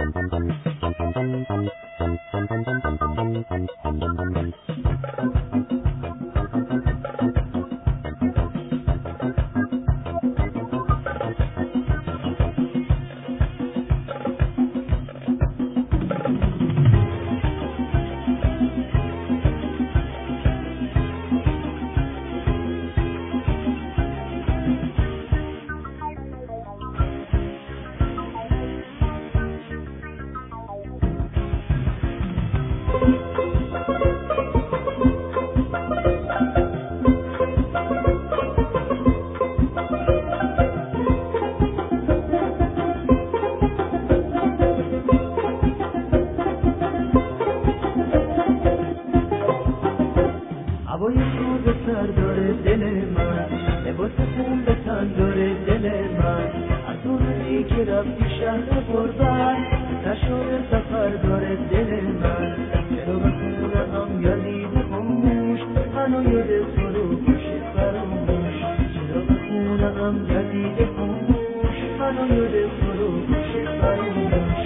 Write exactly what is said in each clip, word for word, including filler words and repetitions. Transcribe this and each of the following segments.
هوای تو به سر داره دل من، لباس خون به تن داره دل من. از اون روزی که رفتی شهر غربت، نشده سفر داره دل من. چرا به خونه هم گردیده خاموش، منو یاد تو رو باشه فراموش. چرا به خونه هم گردیده خاموش، منو یاد تو رو باشه فراموش.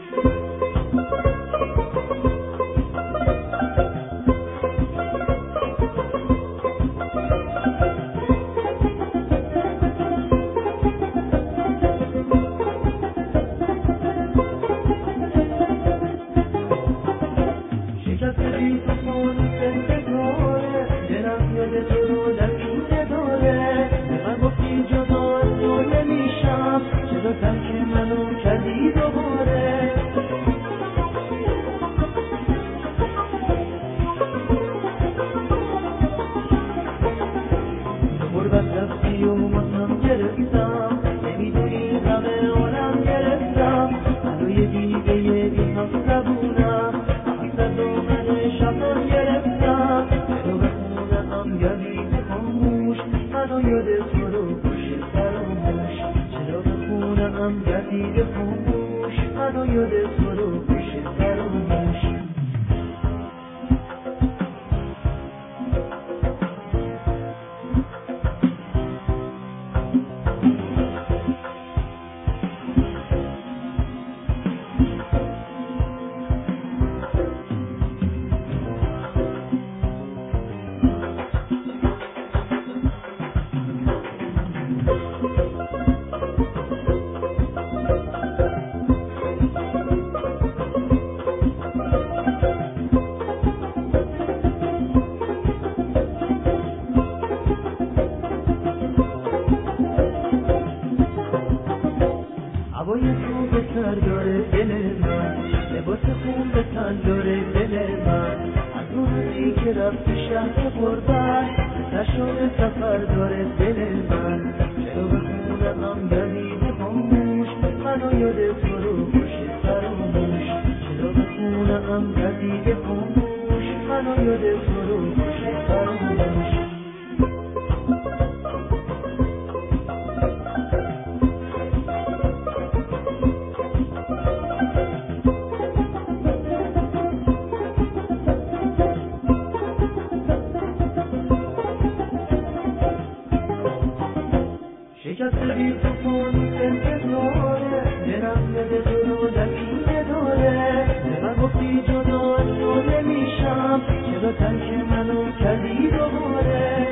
هوای تو به سر داره دل من، لباس خون به تن داره دل من. از اون روزی که رفتی شهر غربت، نشده سفر داره دل من. چرا به خونه هم گردیده خاموش، منو یاد تو رو باشه فراموش. چرا به خونه هم گردیده خاموش، منو یاد تو رو باشه فراموش. شکست بی تو کنی انتظاره، دلم یاد تو رو دقیقه داره. به من گفتی جدا از تو نمیشم، چرا ترک منو کردی دوباره.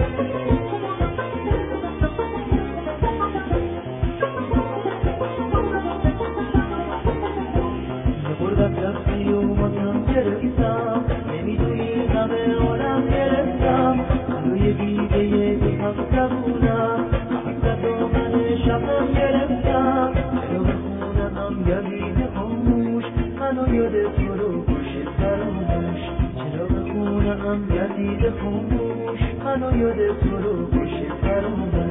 به غربت رفتی و ماتم گرفتم، نمیدونی همه عالم گرفتم. هلوی دیگه یه بی‌حق زبونم، شبم گرفتم. چرا به خونه هم گردیده خاموش، منو یاد تو رو باشه فراموش. چرا به خونه هم گردیده خاموش، منو یاد تو رو باشه فراموش.